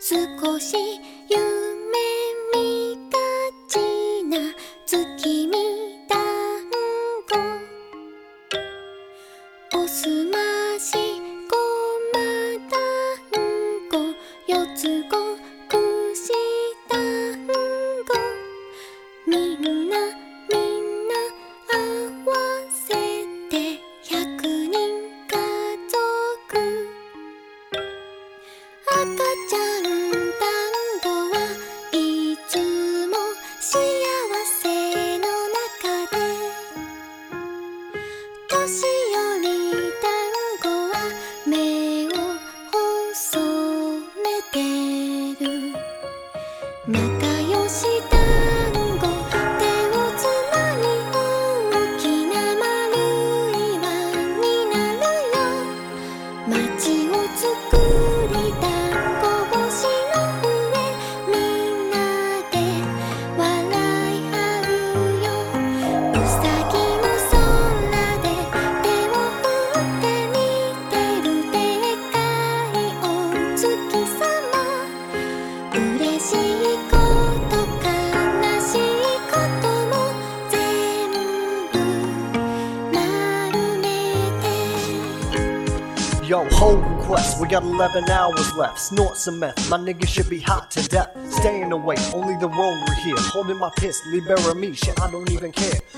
少し夢見がちな月見団子おすましごま団子四つ子串団子みんな合わせて100人家族赤ちゃん団子はいつも幸せの中で年寄り団子は目を細めてる仲良し団子手をつなぎ大きな丸い輪になるよ街を作り団子星の上みんなで笑い合うようさぎの空で手を振って見てるでっかいお月さま嬉しいこと悲しいことも全部丸めて Yo, hold request, we got 11 hours left. Snort some meth, my nigga should be hot to death. Staying away, only the road we're here. Holding my piss, libera me, shit, I don't even care.